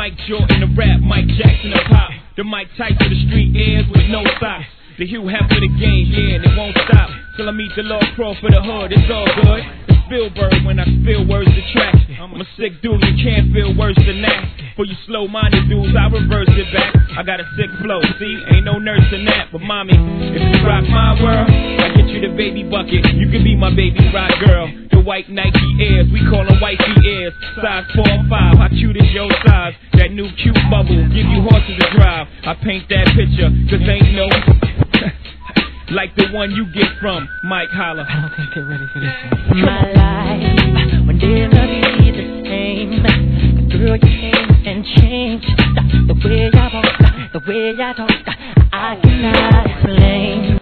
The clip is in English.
Mike Jordan the rap, Mike Jackson the pop. The Mike Tyson of the street airs with no socks. The Hugh Hefner the game, yeah, and it won't stop till I meet the Lord Crawford the hood. It's all good. It's Spielberg when I spill words to tracks. I'm a sick dude, you can't feel worse than that. For you slow-minded dudes, I reverse it back. I got a sick flow, see, ain't no nurse in that. But mommy, if you rock my world, I get you the baby bucket. You can be my baby rock girl. The white Nike Airs, we call them wifey Airs. Size 4 or 5, I chew this your size. That new cute bubble, give you horses to drive. I paint that picture, cause ain't no like the one you get from Mike Holler. I don't think they're ready for this one. My life will never be the same. Girl, you came and changed the way I walk, the way I talk. I cannot explain.